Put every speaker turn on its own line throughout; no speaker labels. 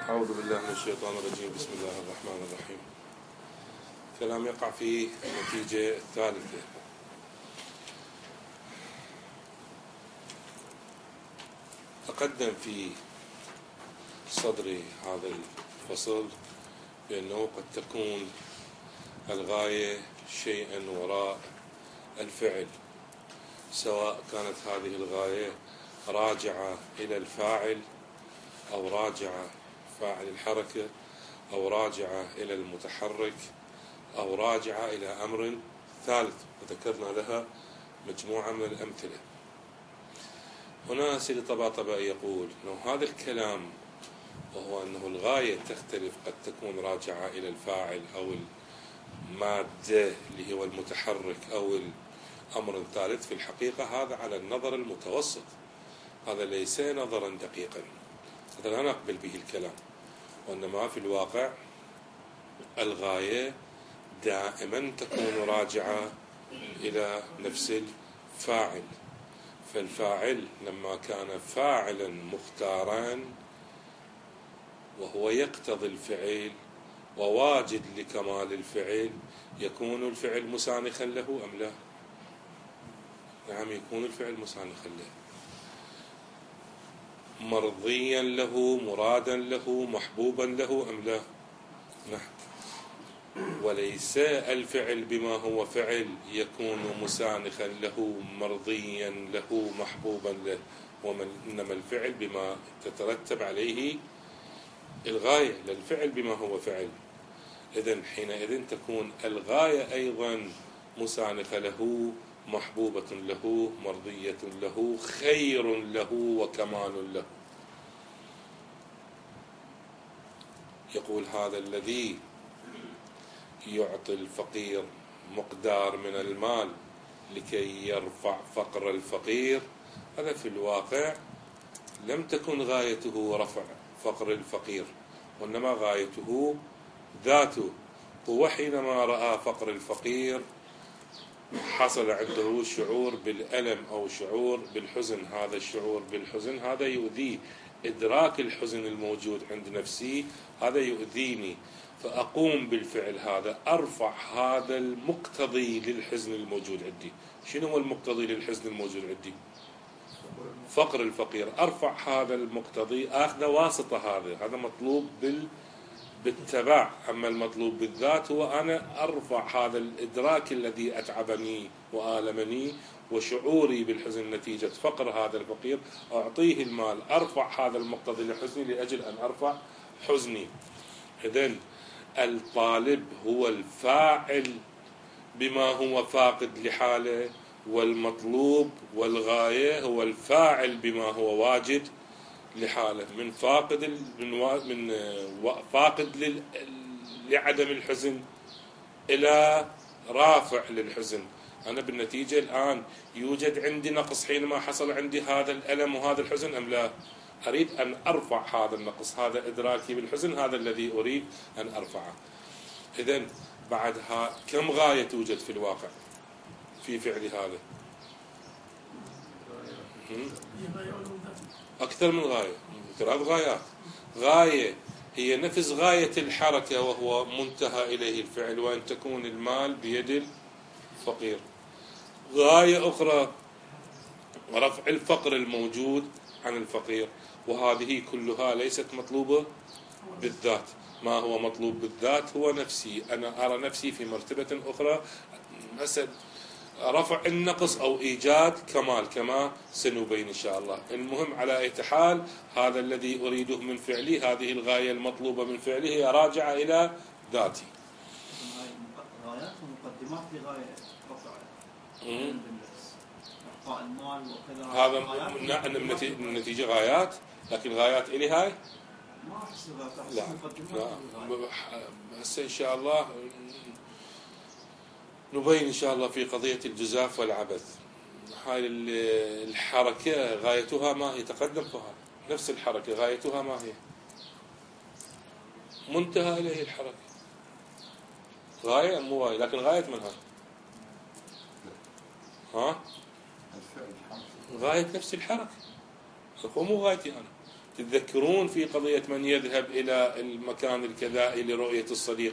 أعوذ بالله من الشيطان الرجيم. بسم الله الرحمن الرحيم. كلام يقع في النتيجة الثالثة. تقدم في صدر هذا الفصل بأنه قد تكون الغاية شيئا وراء الفعل، سواء كانت هذه الغاية راجعة إلى الفاعل أو راجعة فاعل الحركة أو راجعة إلى المتحرك أو راجعة إلى أمر ثالث، وذكرنا لها مجموعة من الأمثلة. هنا سيدي طباطبائي يقول أنه هذا الكلام، وهو أنه الغاية تختلف، قد تكون راجعة إلى الفاعل أو المادة اللي هو المتحرك أو الأمر الثالث، في الحقيقة هذا على النظر المتوسط، هذا ليس نظرا دقيقا، هذا لا نقبل به الكلام، وإنما في الواقع الغاية دائما تكون راجعة إلى نفس الفاعل. فالفاعل لما كان فاعلا مختارا وهو يقتضي الفعل وواجد لكمال الفعل، يكون الفعل مسانخا له أم لا؟ نعم، يكون الفعل مسانخا له، مرضيا له، مرادا له، محبوبا له أم لا؟ نعم. وليس الفعل بما هو فعل يكون مسانخا له، مرضيا له، محبوبا له، إنما الفعل بما تترتب عليه الغاية، للفعل بما هو فعل. إذن حينئذ تكون الغاية أيضا مسانخة له، محبوبة له، مرضية له، خير له وكمال له. يقول هذا الذي يعطي الفقير مقدار من المال لكي يرفع فقر الفقير، هذا في الواقع لم تكن غايته رفع فقر الفقير، وإنما غايته ذاته. هو حينما رأى فقر الفقير حصل عنده شعور بالألم أو شعور بالحزن، هذا الشعور بالحزن هذا يؤذيه، إدراك الحزن الموجود عند نفسي هذا يؤذيني، فأقوم بالفعل هذا، أرفع هذا المقتضي للحزن الموجود عندي. شنو هو المقتضي للحزن الموجود عندي؟ فقر الفقير. أرفع هذا المقتضي، أخذ واسطة، هذا مطلوب بالتبع، أما المطلوب بالذات هو أنا أرفع هذا الإدراك الذي أتعبني وآلمني وشعوري بالحزن نتيجة فقر هذا الفقير، أعطيه المال، أرفع هذا المقتضي لحزني لأجل أن أرفع حزني. إذن الطالب هو الفاعل بما هو فاقد لحاله، والمطلوب والغاية هو الفاعل بما هو واجد لحاله، من فاقد لعدم الحزن إلى رافع للحزن. أنا بالنتيجة الآن يوجد عندي نقص حينما حصل عندي هذا الألم وهذا الحزن أم لا؟ أريد أن أرفع هذا النقص، هذا إدراكي بالحزن، هذا الذي أريد أن أرفعه. إذن بعدها كم غاية توجد في الواقع في فعل هذا؟ أكثر من غاية، 3 غايات. غاية هي نفس غاية الحركة وهو منتهى إليه الفعل، وأن تكون المال بيد الفقير. غاية أخرى رفع الفقر الموجود عن الفقير، وهذه كلها ليست مطلوبة بالذات. ما هو مطلوب بالذات هو نفسي، أنا أرى نفسي في مرتبة أخرى، مثلا رفع النقص أو إيجاد كمال، كما سنبين إن شاء الله. المهم على أي حال هذا الذي أريده من فعلي، هذه الغاية المطلوبة من فعلي هي راجعة إلى ذاتي.
غايات ومقدمات لغاية رفع إعطاء المال وكذا،
هذا النتيجة غايات، لكن غايات إلي هاي
ما أحس غايات،
لا لا. هسه إن شاء الله نبين إن شاء الله في قضية الجزاف والعبث. هاي الحركة غايتها ما هي؟ تقدم فيها نفس الحركة غايتها ما هي؟ منتهى إليه الحركة، غاية مو غاية، لكن غاية من غاية نفس الحركة، هو مو غايتي أنا. تتذكرون في قضية من يذهب إلى المكان الكذائي لرؤية الصديق،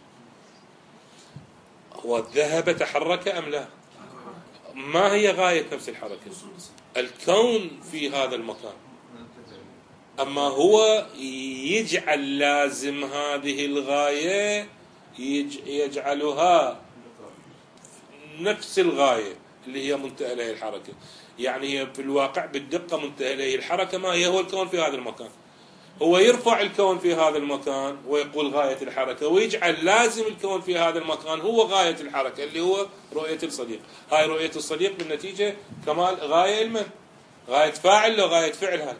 هو ذهب تحرك أم لا؟ ما هي غاية نفس الحركة؟ الكون في هذا المكان. أما هو يجعل لازم هذه الغاية، يجعلها نفس الغاية اللي هي منتهى إليه الحركة. يعني هي في الواقع بالدقة منتهى إليه الحركة ما هي؟ هو الكون في هذا المكان. هو يرفع الكون في هذا المكان ويقول غاية الحركة، ويجعل لازم الكون في هذا المكان هو غاية الحركة اللي هو رؤية الصديق. هاي رؤية الصديق بالنتيجة كمال غاية المن؟ غاية فاعل لو غاية فعل؟ هاي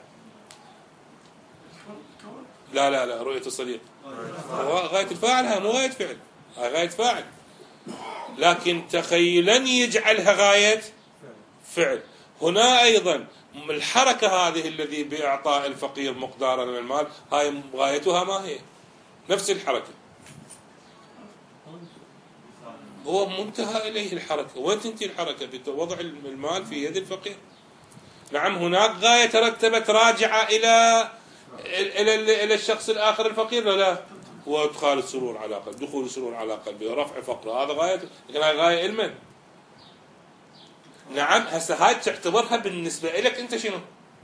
لا رؤية الصديق غاية الفاعل، هاي مو غاية فعل، هاي غاية فاعل، لكن تخيلا يجعلها غاية فعل. هنا أيضا الحركة هذه الذي بإعطاء الفقير مقدارا من المال، هاي غايتها ما هي؟ نفس الحركة، هو منتهى إليه الحركة. وين تنتهي الحركة؟ بوضع المال في يد الفقير. نعم هناك غاية ترتبت راجعة إلى الشخص الآخر الفقير، لا وادخال السرور على قلبه، دخول السرور على قلبه ورفع فقره، هذا غاية، لكن هاي غاية المن. نعم هسه هاي تعتبرها بالنسبة لك أنت شنو؟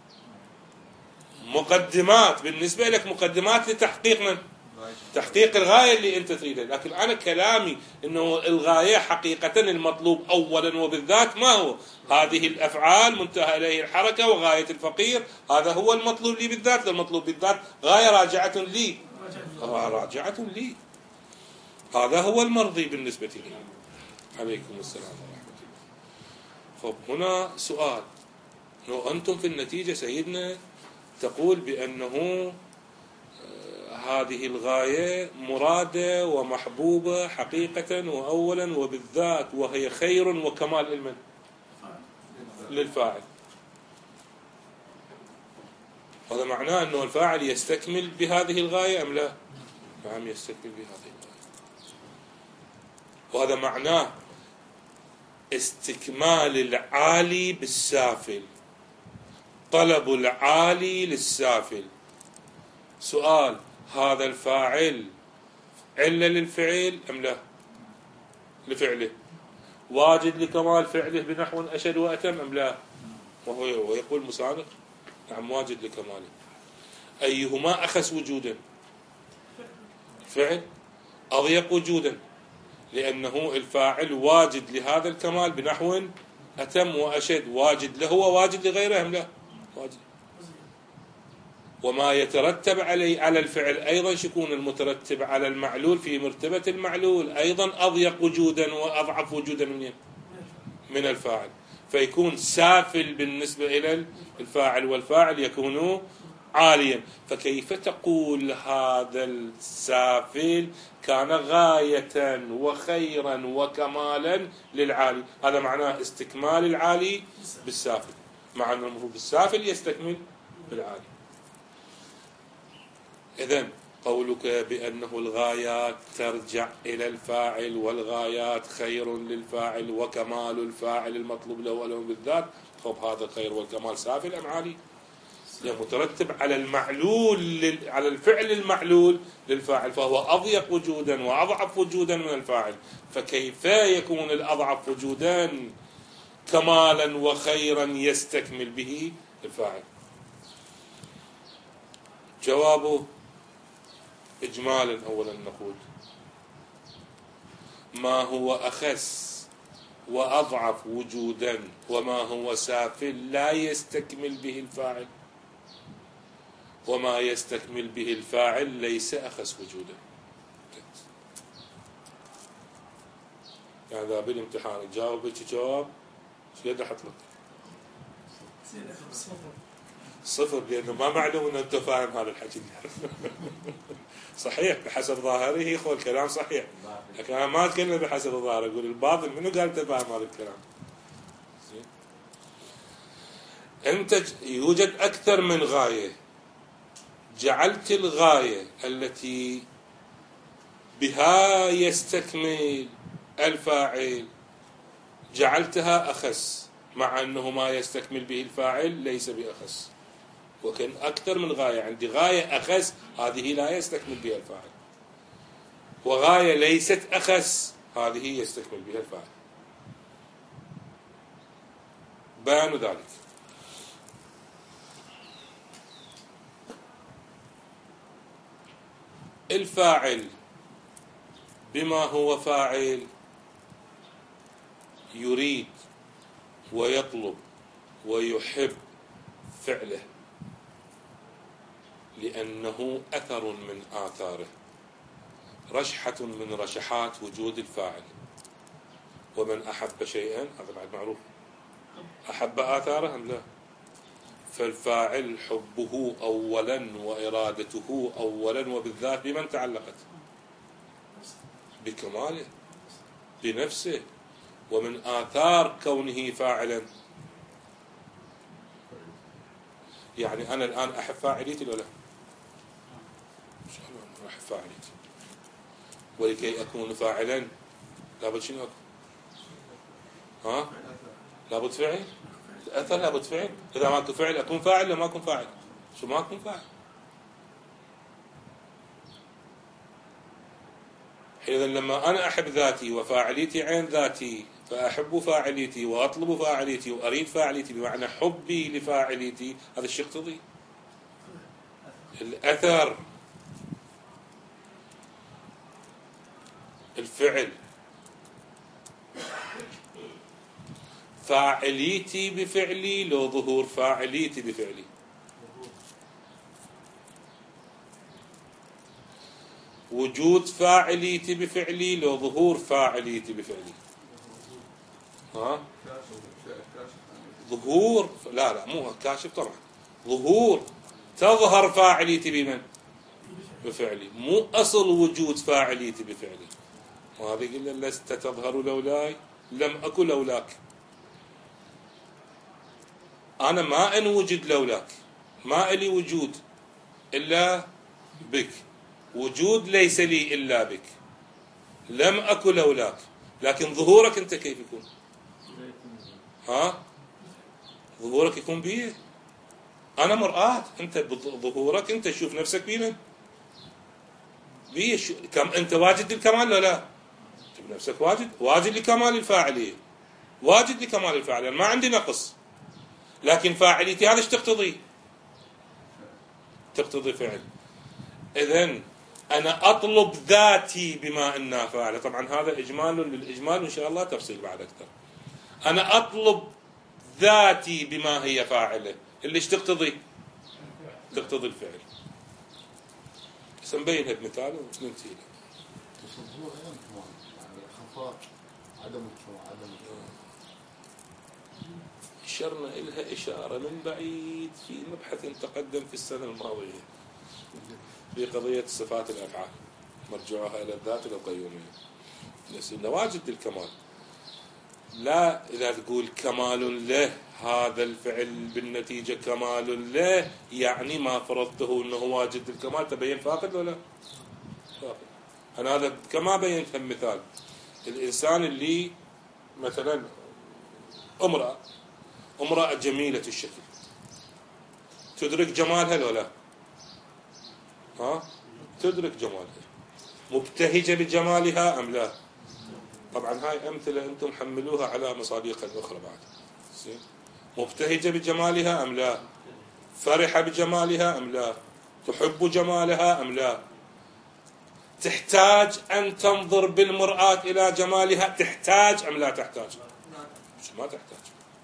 مقدمات، بالنسبة لك مقدمات لتحقيق من؟ تحقيق الغاية اللي أنت تريدها. لكن أنا كلامي إنه الغاية حقيقة المطلوب أولا وبالذات ما هو؟ هذه الأفعال منتهى إليه الحركة وغاية الفقير، هذا هو المطلوب لي بالذات. المطلوب بالذات غاية راجعة لي، راجعة لي، هذا هو المرضي بالنسبة لي. عليكم السلام ورحمة الله. خب هنا سؤال، لو أنتم في النتيجة سيدنا تقول بأنه هذه الغاية مرادة ومحبوبة حقيقة وأولا وبالذات، وهي خير وكمال المن؟ للفاعل. هذا معناه أنه الفاعل يستكمل بهذه الغاية أم لا؟ نعم يستكمل بهذه الغاية. وهذا معناه استكمال العالي بالسافل، طلب العالي للسافل. سؤال، هذا الفاعل علة للفعل أم لا؟ لفعله، واجد لكمال فعله بنحو أشد وأتم أم لا؟ وهو يقول مسانق نعم واجد لكماله. أيهما أخس وجودا؟ فعل أضيق وجودا، لأنه الفاعل واجد لهذا الكمال بنحو أتم وأشد، واجد له وواجد لغيره أم لا؟ واجد. وما يترتب على الفعل أيضا شكون المترتب على المعلول في مرتبة المعلول أيضا أضيق وجودا وأضعف وجودا من الفاعل، فيكون سافل بالنسبة إلى الفاعل، والفاعل يكون عاليا. فكيف تقول هذا السافل كان غاية وخيرا وكمالا للعالي؟ هذا معناه استكمال العالي بالسافل، مع أن المفروض بالسافل يستكمل بالعالي. إذن قولك بأنه الغايات ترجع إلى الفاعل والغايات خير للفاعل وكمال الفاعل المطلوب له ولهم بالذات، خب هذا الخير والكمال سافل أم عالي؟ مترتب على المعلول، على الفعل المعلول للفاعل، فهو أضيق وجودا وأضعف وجودا من الفاعل. فكيف يكون الأضعف وجودا كمالا وخيرا يستكمل به الفاعل؟ جوابه إجمالا أولا نقول ما هو أخس وأضعف وجودا وما هو سافل لا يستكمل به الفاعل، وما يستكمل به الفاعل ليس أخس وجودا. يعني إذا بالامتحان تجاوب هيك جواب ايش قد احط لك؟ 0، لأنه ما معلوم أن أنت فاهم هذا الحكي. صحيح بحسب ظاهره هو الكلام صحيح، لكن أنا ما أتكلم بحسب الظاهر، أقول الباطل منو قال أنت فاهم هذا الكلام؟ أنت يوجد أكثر من غاية، جعلت الغاية التي بها يستكمل الفاعل جعلتها أخس، مع أنه ما يستكمل به الفاعل ليس بأخس. وكان أكثر من غاية، عندي غاية أخس هذه لا يستكمل بها الفاعل، وغاية ليست أخس هذه يستكمل بها الفاعل. بيان ذلك. الفاعل بما هو فاعل يريد ويطلب ويحب فعله، لأنه أثر من آثاره، رشحة من رشحات وجود الفاعل. ومن أحب شيئا، هذا بعد معروف، أحب آثاره أم لا؟ فالفاعل حبه أولا وإرادته أولا وبالذات بمن تعلقت؟ بكماله، بنفسه. ومن آثار كونه فاعلا، يعني أنا الآن أحب فاعليتي ولا لا؟ إن شاء الله أنا أحب فاعليتي، ولكي أكون فاعلا لابد شنو أكون؟ ها؟ لابد فعل؟ أثر، لابد فعل. إذا ما أكون فعل أكون فاعل ولا ما أكون فاعل؟ شو ما أكون فاعل؟ إذا لما أنا أحب ذاتي وفاعليتي عين ذاتي، فأحب فاعليتي وأطلب فاعليتي وأريد فاعليتي، بمعنى حبي لفاعليتي، هذا الشيء يقتضي الأثر، الفعل. فاعليتي بفعلي لو ظهور فاعليتي بفعلي. وجود فاعليتي بفعلي لو ظهور فاعليتي بفعلي. ها؟ ظهور، لا مو كاشف طبعا، ظهور تظهر فاعليتي بمن؟ بفعلي، مو أصل وجود فاعليتي بفعلي. وهذا يقول لست تظهر لولاي لم أكن لولاك. أنا ما أنوجد لولاك، ما إلي وجود إلا بك، وجود ليس لي إلا بك، لم أكن لولاك. لكن ظهورك أنت كيف يكون؟ ها؟ ظهورك يكون بيه. أنا مرآة، أنت بظهورك أنت تشوف نفسك بيه، بيه كم أنت واجد للكمال ولا لا؟ تشوف نفسك واجد لكمال الفاعلية، واجد لكمال الفاعلية، ما عندي نقص. لكن فاعليتي هذا ايش تقتضي؟ تقتضي فعل. إذن أنا أطلب ذاتي بما أنها فاعلة. طبعا هذا إجمال للإجمال، وإن شاء الله تفصيل بعد أكثر. أنا أطلب ذاتي بما هي فاعلة، اللي ايش تقتضي؟ تقتضي الفعل. سنبينها بمثال وننتهي له. أشرنا إلها إشارة من بعيد في مبحث تقدم في السنة الماضية في قضية صفات الأفعال، مرجعها إلى الذات القيومية، نواجد الكمال. لا إذا تقول كمال له، هذا الفعل بالنتيجة كمال له، يعني ما فرضته أنه واجد الكمال، تبين فاقد ولا فاقد. أنا هذا كما بينت مثال الإنسان اللي مثلا امرأة جميلة الشكل، تدرك جمالها ولا لا؟ ها؟ تدرك جمالها. مبتهجة بجمالها أم لا؟ طبعا هاي أمثلة أنتم حملوها على مصادق أخرى بعد. مبتهجة بجمالها أم لا؟ فرحة بجمالها أم لا؟ تحب جمالها أم لا؟ تحتاج أن تنظر بالمرآة إلى جمالها، تحتاج أم لا تحتاج؟ ما تحتاج.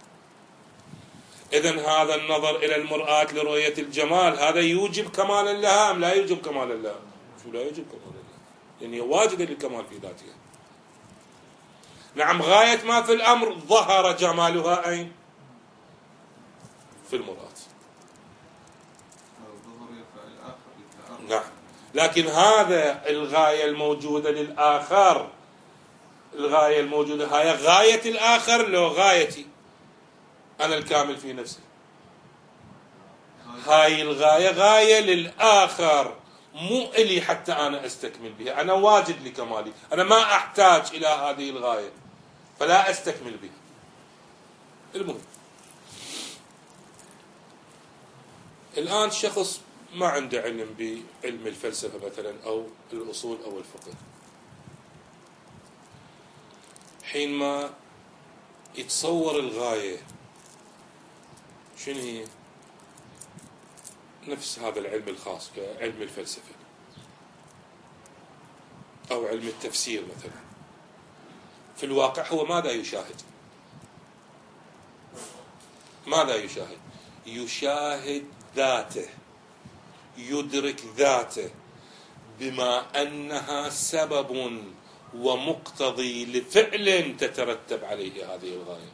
إذن هذا النظر إلى المرآة لرؤية الجمال هذا يوجب كمالا لها أم لا يوجب كمالا لها؟ شو لا يوجب كمالا لها؟ يعني واجدة للكمال في ذاتها. نعم، غاية ما في الأمر ظهر جمالها أين؟ في المرآة. نعم، لكن هذا الغاية الموجودة للآخر، الغاية الموجودة هاي غاية الآخر لو غايتي أنا الكامل في نفسي. هاي الغاية غاية للآخر، مو إلي حتى أنا أستكمل بها. أنا واجد لكمالي، أنا ما أحتاج إلى هذه الغاية فلا أستكمل بها. المهم الآن شخص ما عنده علم بعلم الفلسفة مثلا أو الأصول أو الفقه، حينما يتصور الغاية شنو هي؟ نفس هذا العلم الخاص كعلم الفلسفة أو علم التفسير مثلا، في الواقع هو ماذا يشاهد؟ ماذا يشاهد؟ يشاهد ذاته، يدرك ذاته بما أنها سبب ومقتضي لفعل تترتب عليه هذه الغاية.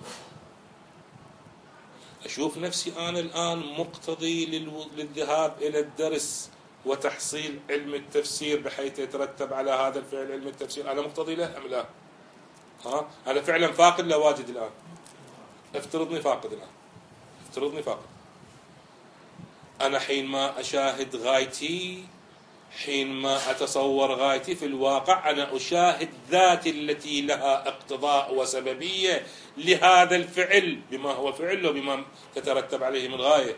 أشوف نفسي أنا الآن مقتضي للذهاب إلى الدرس وتحصيل علم التفسير بحيث يترتب على هذا الفعل علم التفسير، أنا مقتضي له أم لا؟ أنا فعلا فاقد لا واجد الآن؟ افترضني فاقد الآن، افترضني فاقد. أنا حينما أشاهد غايتي، حينما أتصور غايتي، في الواقع أنا أشاهد ذاتي التي لها اقتضاء وسببية لهذا الفعل بما هو فعل وبما تترتب عليه من غاية.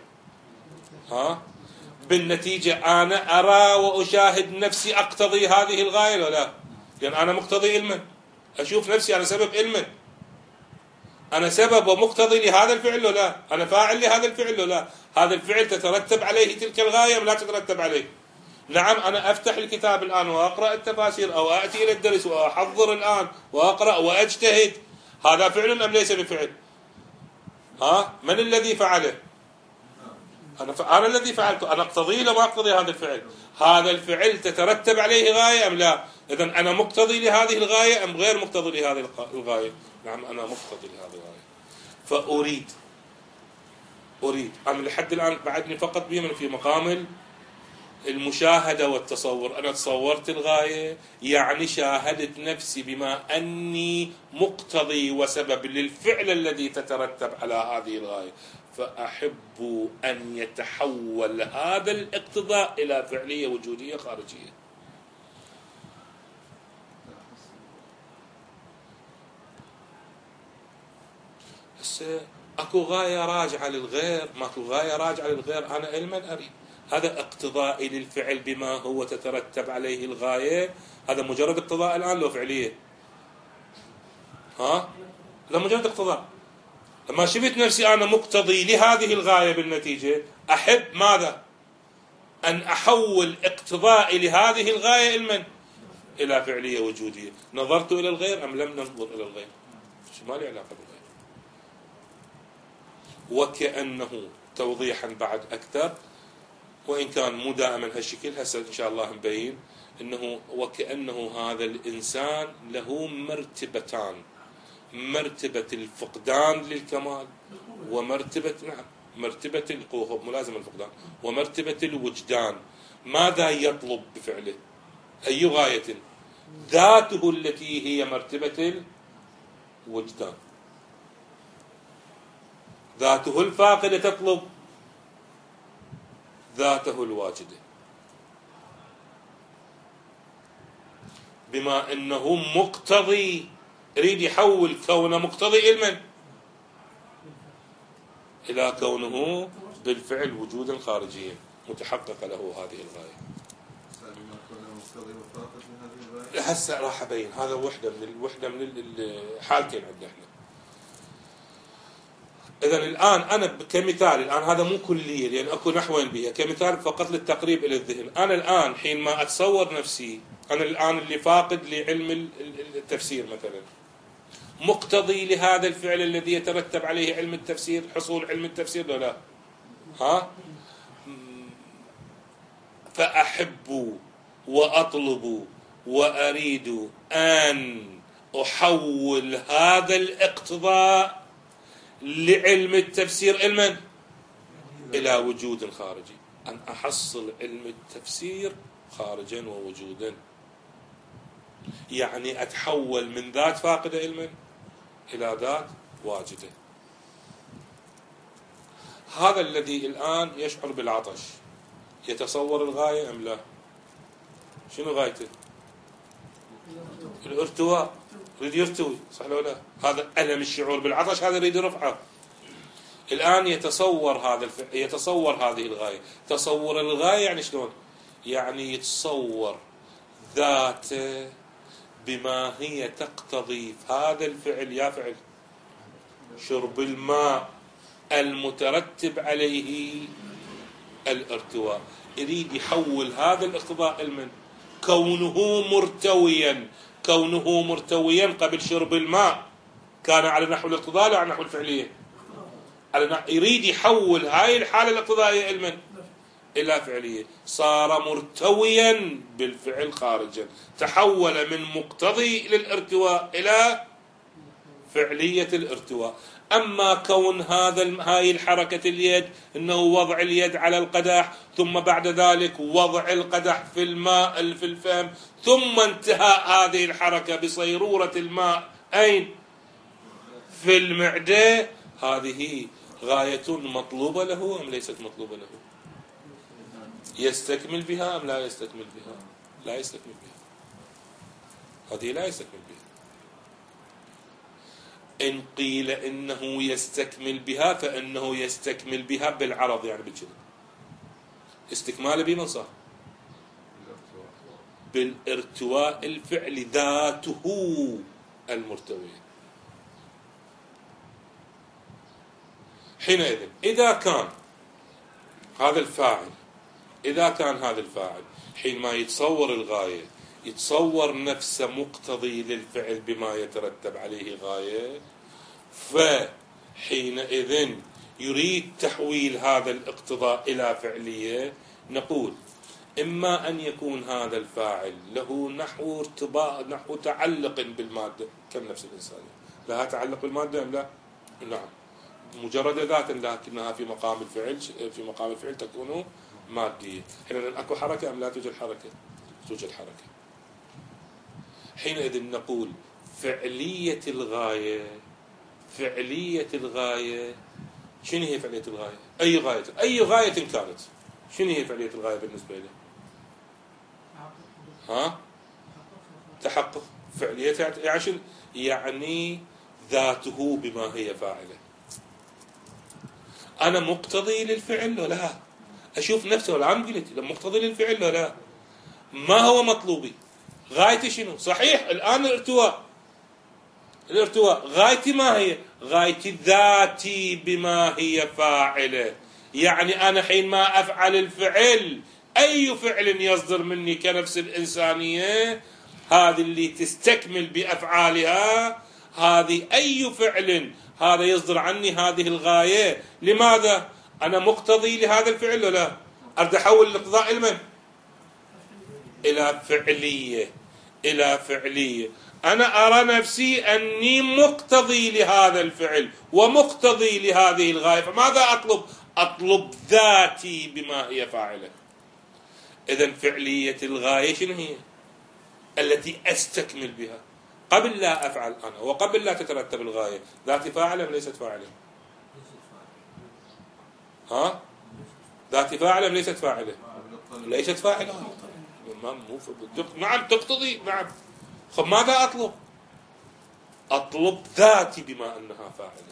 بالنتيجة أنا أرى وأشاهد نفسي أقتضي هذه الغاية ولا لا؟ لأن أنا مقتضي علما، أشوف نفسي أنا سبب علما، أنا سبب ومقتضي لهذا الفعل ولا لا؟ أنا فاعل لهذا الفعل ولا لا؟ هذا الفعل تترتب عليه تلك الغاية ولا تترتب عليه؟ نعم، أنا أفتح الكتاب الآن وأقرأ التفاسير أو أأتي إلى الدرس وأحضر الآن وأقرأ وأجتهد، هذا فعل أم ليس بفعل؟ من الذي فعله؟ أنا الذي فعلته، أنا أقتضي له ما أقتضي هذا الفعل. هذا الفعل تترتب عليه غاية أم لا؟ إذن أنا مقتضي لهذه الغاية أم غير مقتضي لهذه الغاية؟ نعم، أنا مقتضي لهذه الغاية. فأريد أنا لحد الآن بعدني فقط في مقام المشاهدة والتصور. أنا تصورت الغاية، يعني شاهدت نفسي بما أني مقتضي وسبب للفعل الذي تترتب على هذه الغاية، فأحب أن يتحول هذا الاقتضاء إلى فعلية وجودية خارجية. هسه أكو غاية راجعة للغير، ماكو غاية راجعة للغير، أنا علما أريد هذا اقتضائي للفعل بما هو تترتب عليه الغاية، هذا مجرد اقتضاء الآن لو فعلية؟ لا، مجرد اقتضاء. لما شفت نفسي أنا مقتضي لهذه الغاية بالنتيجة، أحب ماذا؟ أن أحول اقتضائي لهذه الغاية علما إلى فعلية وجودية. نظرت إلى الغير أم لم ننظر إلى الغير؟ ما لي علاقة بالغير. وكأنه توضيحا بعد أكثر، وإن كان مو دائما هالشكل، هسه إن شاء الله نبين إنه وكأنه هذا الإنسان له مرتبتان، مرتبة الفقدان للكمال ومرتبة مرتبة القوة ملازمة الفقدان ومرتبة الوجدان. ماذا يطلب بفعله؟ أي غاية؟ ذاته التي هي مرتبة الوجدان، ذاته الفاقدة تطلب ذاته الواجدة، بما أنه مقتضي، يريد يحول كونه مقتضي علما إلى كونه بالفعل وجودا خارجيا متحقق له هذه الغاية. هسه راح أبين هذا وحدة من الحالتين عندنا احنا. إذن الآن أنا كمثال، الآن هذا مو كلية لأن أكو نحوين بها، كمثال فقط للتقريب إلى الذهن. أنا الآن حينما أتصور نفسي، أنا الآن اللي فاقد لعلم التفسير مثلا، مقتضي لهذا الفعل الذي يترتب عليه علم التفسير، حصول علم التفسير ولا لا؟ فأحب وأطلب وأريد أن أحول هذا الاقتضاء لعلم التفسير علما إلى وجود خارجي، أن أحصل علم التفسير خارجا ووجودا، يعني أتحول من ذات فاقدة علما إلى ذات واجدة. هذا الذي الآن يشعر بالعطش يتصور الغاية أم لا؟ شنو غايته؟ الارتواء، يريد يرتوي، صح ولا لا؟ هذا ألم الشعور بالعطش هذا يريد رفعه. الآن يتصور هذه الغاية. تصور الغاية يعني شلون؟ يعني يتصور ذاته بما هي تقتضي هذا الفعل، يا فعل شرب الماء المترتب عليه الارتواء. يريد يحول هذا الاقتضاء المن كونه مرتويا قبل شرب الماء كان على نحو الاقتضاء لا على نحو الفعلية، يريد يحول هاي الحالة الاقتضائية المن إلى فعلية. صار مرتويا بالفعل خارجا، تحول من مقتضي للارتواء إلى فعلية الارتواء. أما كون هاي الحركة اليد أنه وضع اليد على القدح ثم بعد ذلك وضع القدح في الماء في الفم ثم انتهاء هذه الحركة بصيرورة الماء أين؟ في المعدة، هذه غاية مطلوبة له أم ليست مطلوبة له؟ يستكمل بها أم لا يستكمل بها؟ لا يستكمل بها، هذه لا يستكمل بها. إن قيل إنه يستكمل بها فإنه يستكمل بها بالعرض، يعني بالجنة. استكمال بمن صار؟ بالارتواء الفعل ذاته المرتوية. حينئذ إذا كان هذا الفاعل حينما يتصور الغاية يتصور نفسه مقتضي للفعل بما يترتب عليه غاية، فحينئذ يريد تحويل هذا الاقتضاء إلى فعلية. نقول إما أن يكون هذا الفاعل له نحو ارتباط، نحو تعلق بالمادة كالنفس الإنسانية، لها تعلق بالمادة أم لا؟ نعم، مجرد ذات لكنها في مقام الفعل تكون مادية. حينئذ أكو حركة أم لا توجد حركة؟ توجد حركة. حينئذ نقول فعلية الغاية شنو هي فعلية الغاية؟ أي غاية كانت، شنو هي فعلية الغاية بالنسبة له؟ تحقق فعلية، يعني ذاته بما هي فاعلة. أنا مقتضي للفعل ولا لا؟ أشوف نفسي ولا عم قلت مقتضي للفعل ولا لا؟ ما هو مطلوبي؟ غايتي شنو؟ صحيح الآن الارتواء غايتي ما هي؟ غايتي ذاتي بما هي فاعلة. يعني أنا حينما أفعل الفعل، أي فعل يصدر مني كنفس الإنسانية، هذه اللي تستكمل بأفعالها، هذه أي فعل هذا يصدر عني هذه الغاية. لماذا؟ أنا مقتضي لهذا الفعل ولا؟ أريد أحول الاقتضاء المن إلى فعلية. أنا أرى نفسي أني مقتضي لهذا الفعل ومقتضي لهذه الغاية، فماذا أطلب ذاتي بما هي فاعلة. إذن فعلية الغاية شنو هي؟ التي أستكمل بها قبل لا أفعل أنا وقبل لا تترتب الغاية. ذاتي فاعلة ليست فاعلة؟ ذاتي فاعلة ليست فاعلة؟ ليست فاعلة. نعم تقتضي، نعم. خب ماذا أطلب ذاتي بما أنها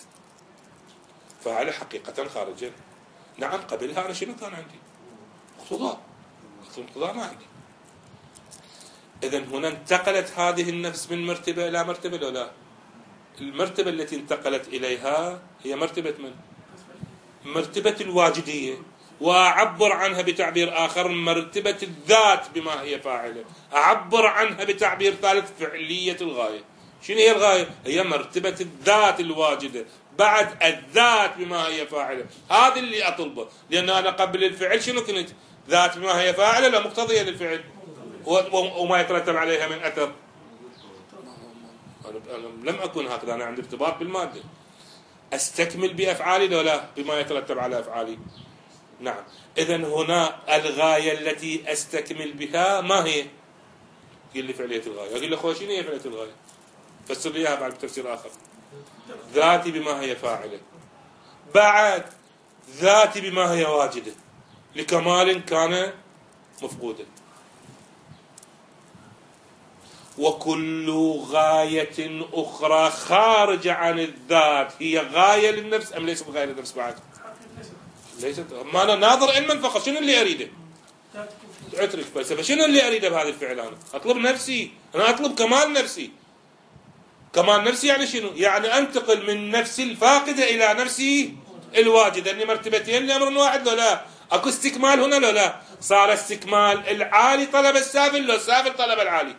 فاعلة حقيقة خارجا. نعم قبلها أنا شنو كان عندي؟ اقتضاء ما عندي. إذن هنا انتقلت هذه النفس من مرتبة إلى مرتبة ولا لا؟ المرتبة التي انتقلت إليها هي مرتبة من؟ مرتبة الواجدية، وأعبر عنها بتعبير آخر مرتبة الذات بما هي فاعلة. أعبر عنها بتعبير ثالث فعلية الغاية. شنو هي الغاية؟ هي مرتبة الذات الواجدة بعد الذات بما هي فاعلة. هذا اللي أطلبه، لأن أنا قبل الفعل شنو كنت؟ ذات بما هي فاعلة لا مقتضية للفعل وما يترتب عليها من أثر. أنا لم أكن هكذا، أنا عندي ارتباط بالمادة. أستكمل بأفعالي ولا بما يترتب على أفعالي؟ نعم. إذن هنا الغاية التي أستكمل بها ما هي؟ قل لي فعلية الغاية. أقول لي أخوة شنو هي فعلية الغاية؟ فسر لي إياها بعد بتفسير آخر. ذاتي بما هي فاعلة، بعد ذاتي بما هي واجدة لكمال كان مفقودا. وكل غاية أخرى خارجة عن الذات هي غاية للنفس أم ليست غاية للنفس بعد؟ ليست. ما أنا ناظر علما فقط، شنو اللي أريده؟ اترك فلسفة، شنو اللي أريده بهذا الفعل؟ أنا أطلب نفسي، أنا أطلب كمال نفسي. كمال نفسي يعني شنو؟ يعني أنتقل من نفسي الفاقدة إلى نفسي الواجدة، أني مرتبتين لأمر واحد لو لا؟ أكو استكمال هنا لو لا؟ صار استكمال العالي طلب السافل لو السافل طلب العالي؟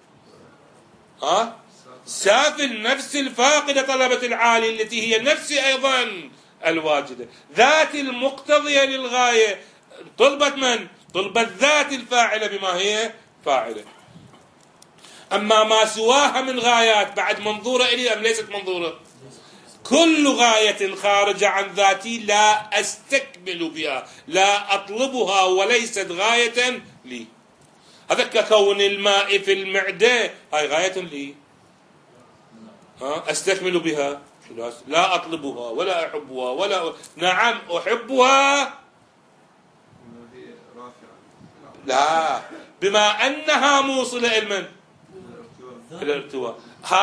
سافل نفس الفاقدة طلبت العالي التي هي نفسي أيضا الواجدة، ذات المقتضية للغاية. طلبت من؟ طلبت ذات الفاعلة بما هي فاعلة. أما ما سواها من غايات بعد منظورة إلي أم ليست منظورة؟ كل غاية خارجة عن ذاتي لا أستكمل بها، لا أطلبها وليست غاية لي. هذا ككون الماء في المعدة، هاي غاية لي، أستكمل بها، لا أطلبها ولا أحبها ولا نعم أحبها لا، بما أنها موصلة إلى من؟ إلى الارتواء.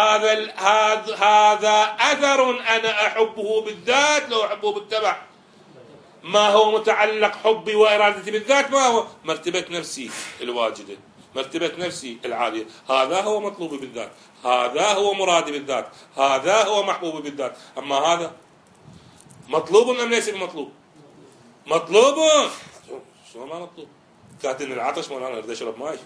هذا أثر أنا أحبه بالذات لو أحبه بالتبع. ما هو متعلق حبي وإرادتي بالذات؟ ما هو مرتبة نفسي الواجدة، مرتبة نفسي العالية. هذا هو مطلوبي بالذات، هذا هو مرادي بالذات، هذا هو محبوبي بالذات. أما هذا مطلوب أم ليس بمطلوب؟ مطلوب. شو ما مطلوب؟ كاتن العطش مولانا اريد اشرب ماي.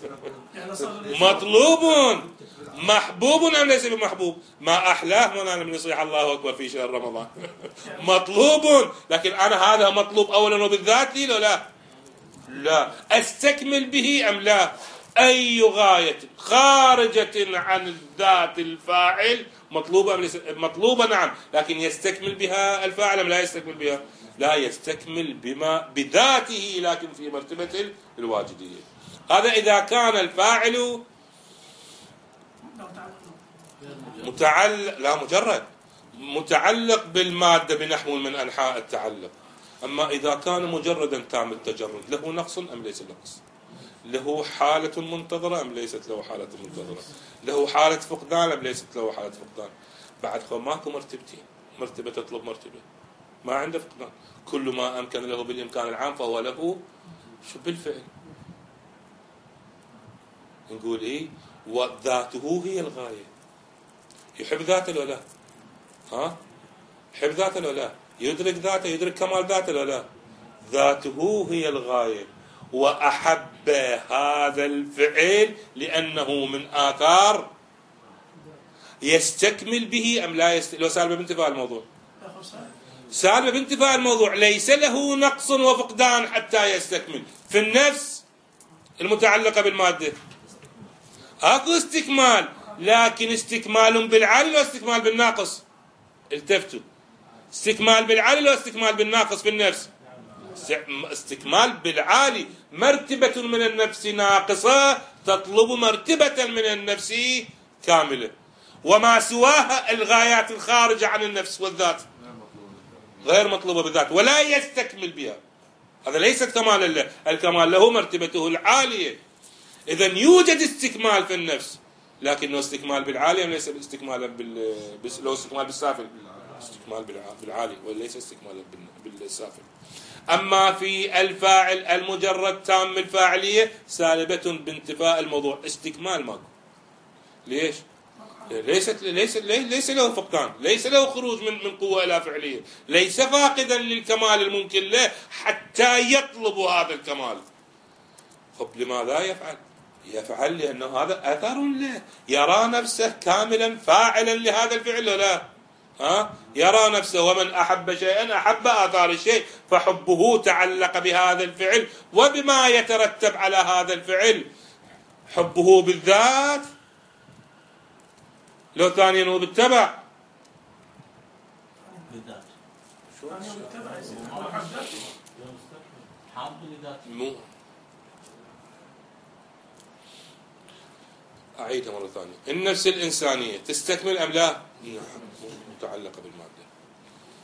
مطلوب. محبوب ام ليس بمحبوب؟ ما احلاه مولانا من يصيح الله اكبر في شهر رمضان. مطلوب، لكن انا هذا مطلوب اولا وبالذات لي لا؟ لا. استكمل به ام لا؟ اي غاية خارجة عن الذات الفاعل مطلوبة ام ليس مطلوبة؟ نعم، لكن يستكمل بها الفاعل ام لا يستكمل بها؟ لا يستكمل بما بذاته، لكن في مرتبة الواجدية. هذا إذا كان الفاعل متعلق بالمادة بنحو من أنحاء التعلق. أما إذا كان مجردا تام التجرد، له نقص أم ليس نقص؟ له حالة منتظرة أم ليست له حالة منتظرة؟ له حالة فقدان أم ليست له حالة فقدان؟ بعد ماكو مرتبتين، مرتبة تطلب مرتبة، ما عنده فقدان. كل ما أمكن له بالإمكان العام فهو له شو بالفعل. نقول إيه؟ وذاته هي الغاية. يحب ذاته ولا لا؟ يحب ذاته ولا لا؟ يدرك ذاته، يدرك كمال ذاته ولا لا؟ ذاته هي الغاية، وأحب هذا الفعل لأنه من آثار يستكمل به أم لا لو سالبه بانتفاء الموضوع، سالبه بانتفاء الموضوع ليس له نقص وفقدان حتى يستكمل. في النفس المتعلقة بالمادة اكو استكمال، لكن استكمال بالعالي لو استكمال بالناقص؟ التفتوا، استكمال بالعالي لو استكمال بالناقص في النفس؟ استكمال بالعالي. مرتبة من النفس ناقصة تطلب مرتبة من النفس كاملة، وما سواها الغايات الخارجة عن النفس والذات غير مطلوبة بالذات ولا يستكمل بها. هذا ليست كمال الله، الكمال له مرتبته العالية. إذن يوجد استكمال في النفس، لكنه استكمال بالعالي ليس استكمالا لو استكمال بالسافل، استكمال بالعالي وليس استكمالا بالسافل. أما في الفاعل المجرد تام الفاعلية سالبة بانتفاء الموضوع، استكمال ماكو. ليش؟ ليس له فقدان، ليس له خروج من قوة إلى فعلية، ليس فاقدا للكمال الممكن له حتى يطلب هذا الكمال. طب لماذا يفعل؟ يفعل لأنه هذا أثر له، يرى نفسه كاملا فاعلا لهذا الفعل لا؟ يرى نفسه، ومن أحب شيئا أحب آثار الشيء، فحبه تعلق بهذا الفعل وبما يترتب على هذا الفعل. حبه بالذات لو ثانيا هو بالتبع، أعيدها مرة ثانية. النفس الإنسانية تستكمل أم لا؟ متعلقة بالمادة.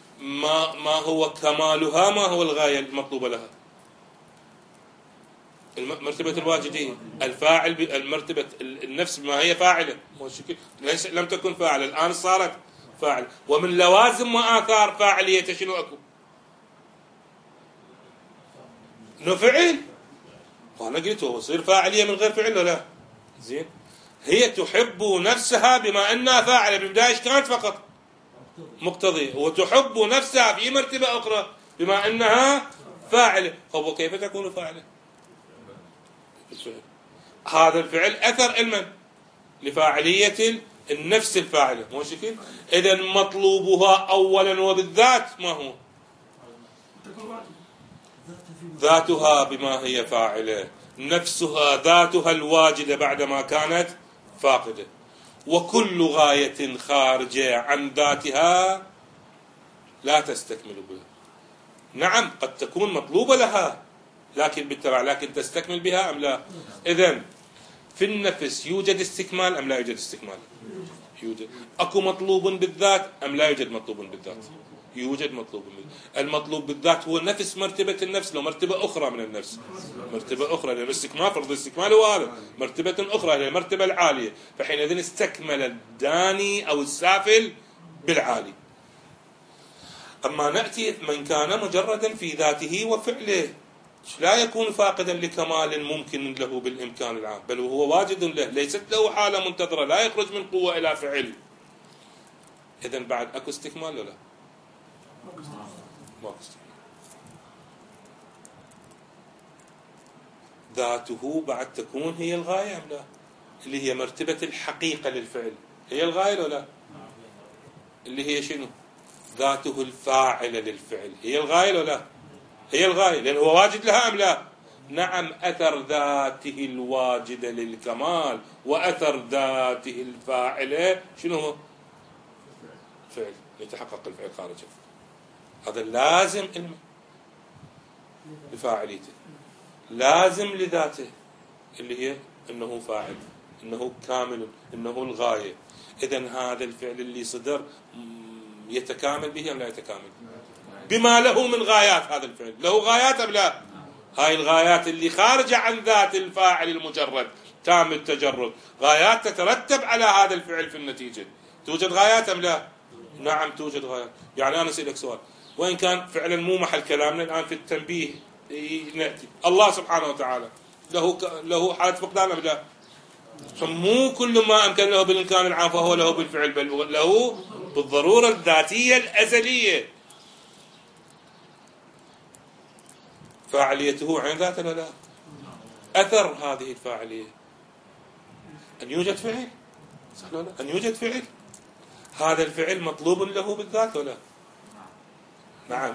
ما هو كمالها؟ ما هو الغاية المطلوبة لها؟ مرتبة الواجدية، الفاعل المرتبة النفس بما هي فاعلة، لم تكن فاعلة الآن صارت فاعل. ومن لوازم وآثار فاعلية شنو أكو؟ إنه فعل. وأنا قلت هو يصير فاعلية من غير فعل ولا زين؟ هي تحب نفسها بما أنها فاعلة، بالبداية كانت فقط مقتضية، وتحب نفسها في مرتبة أخرى بما أنها فاعلة. هو كيف تكون فاعلة؟ هذا الفعل أثر المن لفاعلية النفس الفاعلة، مو شكل؟ إذن مطلوبها أولا وبالذات ما هو؟ ذاتها بما هي فاعلة، نفسها ذاتها الواجدة بعدما كانت فاقدة. وكل غاية خارجة عن ذاتها لا تستكمل بها. نعم قد تكون مطلوبة لها لكن بالتبع، لكن تستكمل بها أم لا؟ إذن في النفس يوجد استكمال أم لا يوجد استكمال؟ يوجد. أكو مطلوب بالذات أم لا يوجد مطلوب بالذات؟ يوجد مطلوب بالذات. المطلوب بالذات هو نفس مرتبة النفس، لو مرتبة أخرى من النفس، مرتبة أخرى، لأن الاستكمال فرض الاستكمال هو هذا، مرتبة أخرى هي المرتبة العالية، فحينئذ استكمل الداني أو السافل بالعالي. أما نأتي من كان مجردا في ذاته وفعله لا يكون فاقدا لكمال ممكن له بالإمكان العام، بل هو واجد له، ليست له حالة منتظرة، لا يخرج من قوة إلى فعل. إذن بعد أكو استكمال ولا لا؟ ما أكو استكمال. ذاته بعد تكون هي الغاية أم لا؟ اللي هي مرتبة الحقيقة للفعل هي الغاية ولا لا؟ اللي هي شنو؟ ذاته الفاعلة للفعل هي الغاية ولا لا؟ هي الغاية، لأنه هو واجد لها أم لا؟ نعم. أثر ذاته الواجدة للكمال وأثر ذاته الفاعلة شنو هو؟ فعل، يتحقق الفعل خارجه. هذا لازم لفاعليته، لازم لذاته اللي هي أنه فاعل، أنه كامل، أنه الغاية. إذن هذا الفعل اللي صدر يتكامل به أم لا يتكامل؟ بما له من غايات. هذا الفعل له غايات أم لا؟ هاي الغايات اللي خارجة عن ذات الفاعل المجرد تام التجرد، غايات تترتب على هذا الفعل في النتيجة. توجد غايات أم لا؟ نعم توجد غايات. يعني أنا أسألك سؤال، وإن كان فعلا مو محل كلامنا الآن في التنبيه نأتي، الله سبحانه وتعالى له حالة فقدان أم لا؟ مو كل ما أمكن له بالإمكان العام فهو له بالفعل، بل له بالضرورة الذاتية الأزلية. فاعليته عن ذاته ولا لا؟ أثر هذه الفاعلية أن يوجد فعل، صح ولا لا؟ أن يوجد فعل، هذا الفعل مطلوب له بالذات ولا؟ نعم.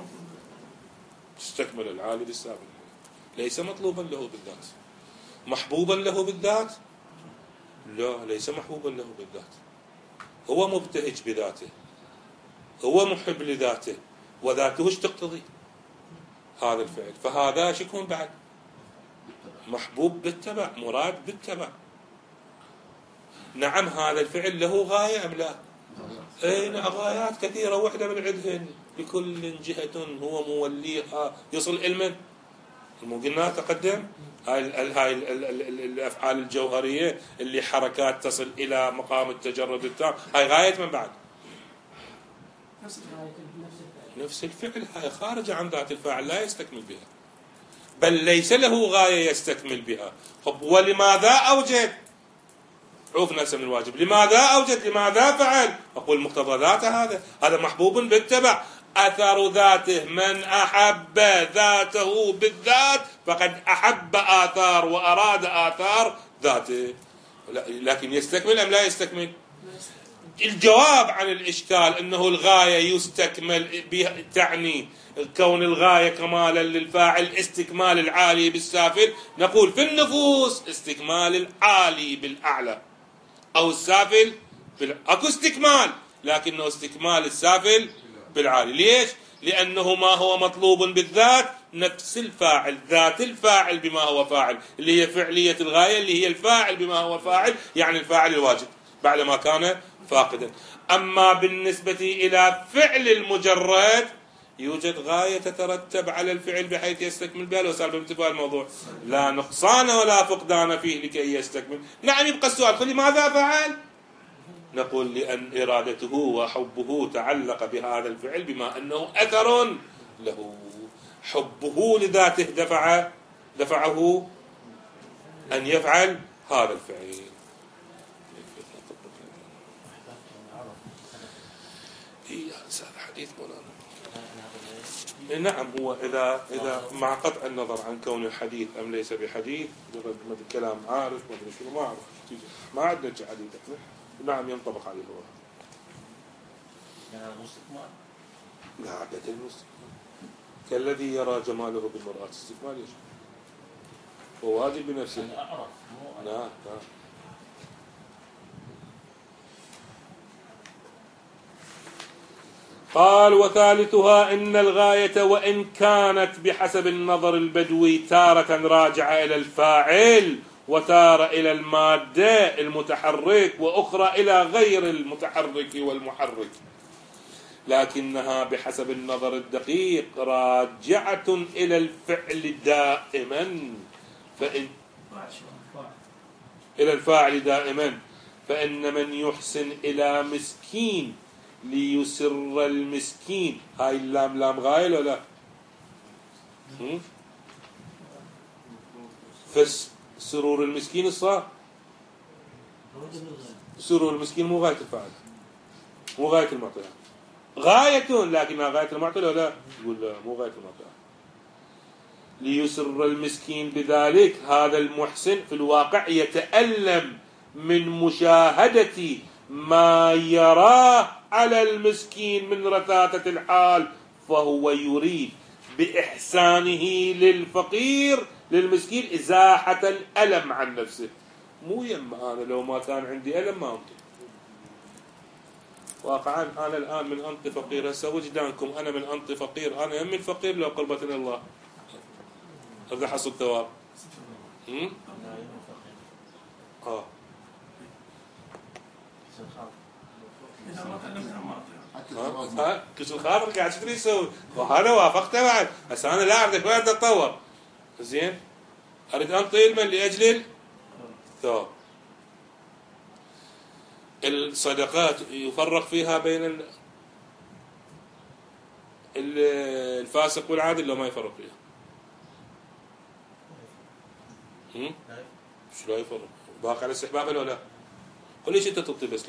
تستكمل العالي بالسابق، ليس مطلوبا له بالذات. محبوبا له بالذات؟ لا، ليس محبوبا له بالذات. هو مبتهج بذاته، هو محب لذاته، وذاته ايش تقتضي؟ هذا الفعل. فهذا ايش يكون بعد؟ محبوب بالتبع، مراد بالتبع. نعم هذا الفعل له غاية أم لا؟ نعم غايات كثيرة، وحدة من عندهن لكل جهة هو موليها يصل علما. مو قلنا تقدم هاي الأفعال الجوهرية اللي حركات تصل إلى مقام التجرد التام، هاي غاية من بعد نفس الفعل، هاي خارجة عن ذات الفاعل لا يستكمل بها، بل ليس له غاية يستكمل بها. طب ولماذا أوجد؟ عوفنا اسم الواجب، لماذا أوجد؟ لماذا فعل؟ أقول مقتضى ذاته، هذا محبوب بالتبع. أثر ذاته، من أحب ذاته بالذات فقد أحب آثار وأراد آثار ذاته. لكن يستكمل أم لا يستكمل؟ الجواب عن الإشكال أنه الغاية يستكمل بها، تعني كون الغاية كمالا للفاعل استكمال العالي بالسافل. نقول في النفوس استكمال العالي بالأعلى أو السافل أكو استكمال، لكنه استكمال السافل بالعالي. ليش؟ لأنه ما هو مطلوب بالذات نفس الفاعل، ذات الفاعل بما هو فاعل، اللي هي فعلية الغاية اللي هي الفاعل بما هو فاعل، يعني الفاعل الواجد بعدما كان فاقدا. أما بالنسبة إلى فعل المجرد يوجد غاية تترتب على الفعل بحيث يستكمل بها. لو صار بامتثال الموضوع لا نقصان ولا فقدان فيه لكي يستكمل. نعم، يبقى السؤال قل ماذا فعل؟ نقول لأن إرادته وحبه تعلق بهذا الفعل بما أنه أثر له. حبه لذاته دفعه أن يفعل هذا الفعل. هذا حديث مولانا. نعم، هو إذا مع قطع النظر عن كون الحديث أم ليس بحديث، مجرد كلام عارف ما أدري شنو، ما أعرف، ما عندنا حديث. نعم ينطبق عليه هو. لا عادة المستكمال كالذي يرى جماله بالمرآة. استكمال ايش؟ هو واجب بنفسه. نعم. قال وثالثها إن الغاية وإن كانت بحسب النظر البدوي تارة راجعة إلى الفاعل، وتارة إلى المادة المتحرك، وأخرى إلى غير المتحرك والمحرك، لكنها بحسب النظر الدقيق راجعة إلى الفعل دائما. إلى الفاعل دائما. فإن من يحسن إلى مسكين ليسر المسكين، هاي اللام لام غاية ولا لا؟ فسرور المسكين الصار. سرور المسكين مو غاية الفاعل، مو غاية المعطية. غاية لكنها غاية المعطية ولا لا؟ يقول لا، مو غاية المعطية. ليسر المسكين بذلك، هذا المحسن في الواقع يتألم من مشاهدة ما يراه على المسكين من رثاثة الحال، فهو يريد بإحسانه للفقير للمسكين إزاحة الألم عن نفسه. مو يما أنا لو ما كان عندي ألم ما أنطي. واقعا أنا الآن من أنطي فقير، هسه وجدانكم أنا من أنطي فقير، أنا يم الفقير لو قربة إلى الله هذا حصل ثواب. كسر خاطر قاعد تدري يسوي، وهذا وافقته بعد. بس انا لا اعرف وين اتطور. زين، اريد انطي المال لاجل الثواب. الصدقات يفرق فيها بين الفاسق والعادل لو ما يفرق فيها. شو لا يفرق؟ باقي على الاستحباب ولا لا؟ قل ليش انت تعطي بس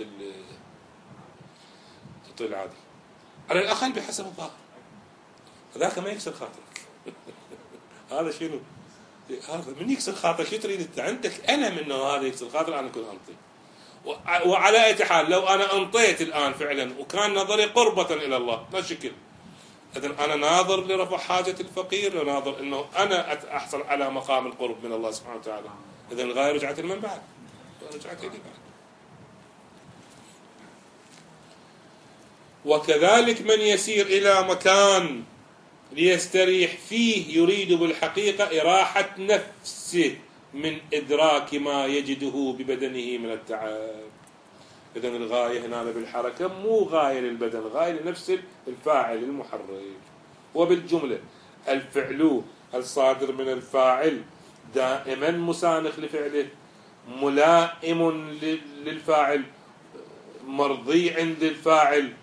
تعطي العادل؟ على الاقل بحسب الظاهر، هذاك ما يكسر خاطرك. هذا شنو؟ هذا من يكسر خاطر شو تريد انت؟ عندك الم انه هذا يكسر خاطر، انا اكون انطي. وعلى اي حال لو انا انطيت الان فعلا وكان نظري قربة الى الله لا شكل، اذا انا ناظر لرفع حاجة الفقير، وناظر انه انا احصل على مقام القرب من الله سبحانه وتعالى. اذا الغاية رجعت لمن بعد؟ رجعت لي بعد. وكذلك من يسير إلى مكان ليستريح فيه يريد بالحقيقة إراحة نفسه من إدراك ما يجده ببدنه من التعب. إذن الغاية هنا بالحركة مو غاية للبدن، غاية لنفس الفاعل المحرك. وبالجملة الفعل الصادر من الفاعل دائما مسانخ لفعله، ملائم للفاعل، مرضي عند الفاعل،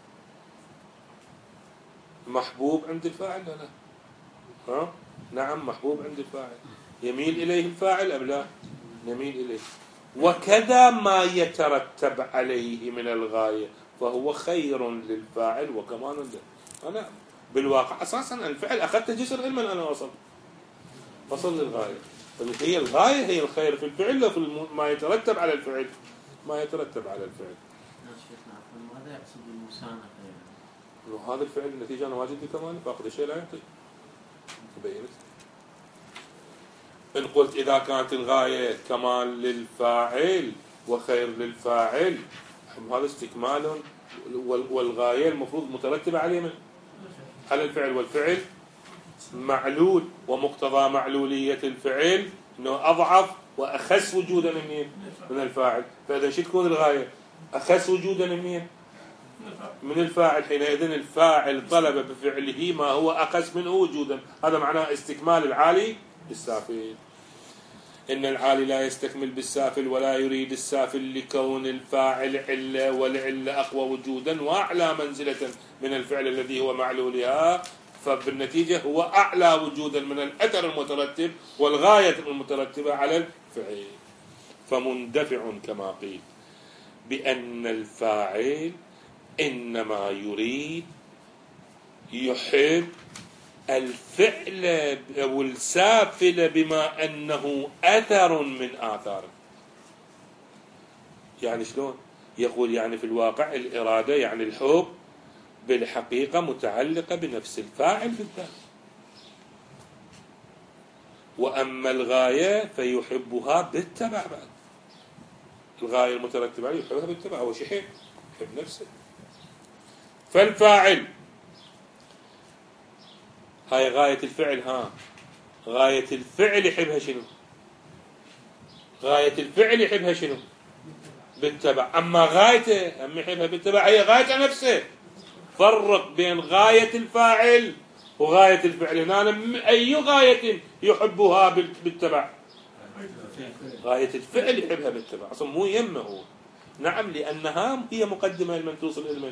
محبوب عند الفاعل ولا لا؟ نعم محبوب عند الفاعل. يميل إليه الفاعل أم لا؟ يميل إليه. وكذا ما يترتب عليه من الغاية فهو خير للفاعل وكمان له. أنا بالواقع أساسا الفعل أخذت جسر علما أنا وصل للغاية. هي الغاية هي الخير في الفعل وفي ما يترتب على الفعل، ما يترتب على الفعل.
ماذا يقصد بالمسانخة؟
إنه هذا الفعل النتيجة أنا واجد بكمال، فاقد الشيء لا يعطي. تبينت. إن قلت إذا كانت الغاية كمال للفاعل وخير للفاعل، هذا استكمال، والغاية المفروض مترتبة عليه من على الفعل، والفعل معلول، ومقتضى معلولية الفعل إنه أضعف وأخس وجودا من الفاعل. فإذا شو تكون الغاية؟ أخس وجودا من من الفاعل. حينئذ الفاعل طلب بفعله ما هو أقص منه وجودا. هذا معناه استكمال العالي بالسافل. إن العالي لا يستكمل بالسافل ولا يريد السافل لكون الفاعل علة، والعلة أقوى وجودا وأعلى منزلة من الفعل الذي هو معلولها، فبالنتيجة هو أعلى وجودا من الأثر المترتب والغاية المترتبة على الفعل. فمندفع كما قيل بأن الفاعل إنما يريد يحب الفعل أو السافل بما أنه أثر من آثاره. يعني شلون؟ يقول يعني في الواقع الإرادة يعني الحب بالحقيقة متعلقة بنفس الفاعل بالذات، وأما الغاية فيحبها بالتبع بعد. الغاية المترتبة عليه يحبها بالتبع، هو شيء يحب نفسه. فالفاعل هاي غاية الفعل. غاية الفعل يحبها شنو؟ غاية الفعل يحبها شنو؟ بالتبع. أما غايته أما يحبها بالتبع هي غاية نفسه. فرق بين غاية الفاعل وغاية الفعل. هنا أي غاية يحبها بالتبع؟ غاية الفعل يحبها بالتبع، أصلا مو يمه هو. نعم، لأنها هي مقدمة لمن توصل إلى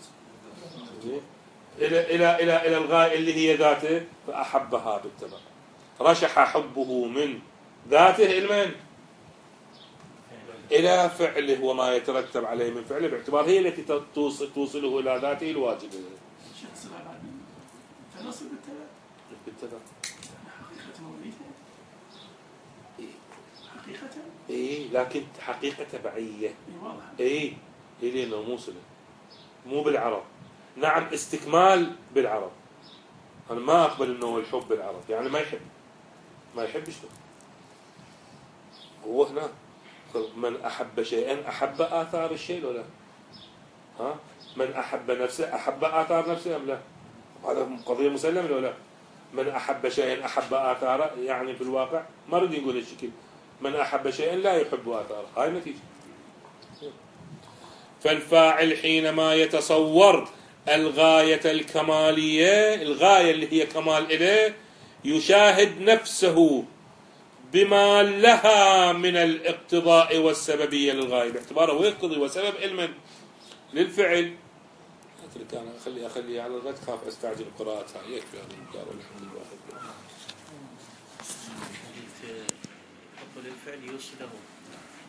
إلى الغاية اللي هي ذاته، فأحبها بالتبع. رشح حبه من ذاته إلى من؟ إلى فعله وما يترتب عليه من فعله، باعتبار هي التي توصله إلى ذاته الواجبة.
فنصل
بالتبع.
حقيقة
لكن حقيقة تبعية. هي لأنه موصلة مو بالعرب. نعم استكمال بالعرب. أنا ما أقبل أنه الحب بالعرب، يعني ما يحبش له. هو هنا من أحب شيئا أحب آثار الشيء ولا من أحب نفسه أحب آثار نفسه أم لا؟ هذا قضية مسلمة ولا لا؟ من أحب شيئا أحب آثاره، يعني في الواقع ما رد يقول الشكل من أحب شيئا لا يحب آثاره. هاي النتيجة. فالفاعل حينما يتصور الغاية الكمالية، الغاية اللي هي كمال إليه، يشاهد نفسه بما لها من الاقتضاء والسببية للغاية، باعتباره هو يقتضي وسبب علما للفعل. أترك أنا أخلي على الغد، خاف أستعجل قراءتها. يكفي هذا المقدار والحمد لله.
حب للفعل يوصله